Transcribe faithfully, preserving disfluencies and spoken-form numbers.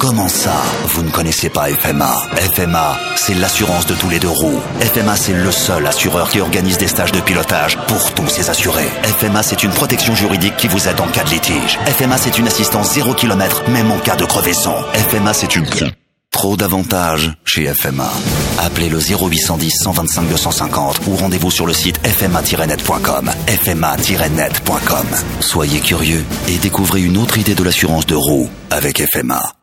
Comment ça, vous ne connaissez pas F M A? F M A, c'est l'assurance de tous les deux roues. F M A, c'est le seul assureur qui organise des stages de pilotage pour tous ses assurés. F M A, c'est une protection juridique qui vous aide en cas de litige. F M A, c'est une assistance zéro kilomètre, même en cas de crevaison. F M A, c'est une... Trop d'avantages chez F M A. Appelez le zéro huit cent dix, cent vingt-cinq, deux cent cinquante ou rendez-vous sur le site f m a tiret net point com. f m a tiret net point com. Soyez curieux et découvrez une autre idée de l'assurance de roues avec F M A.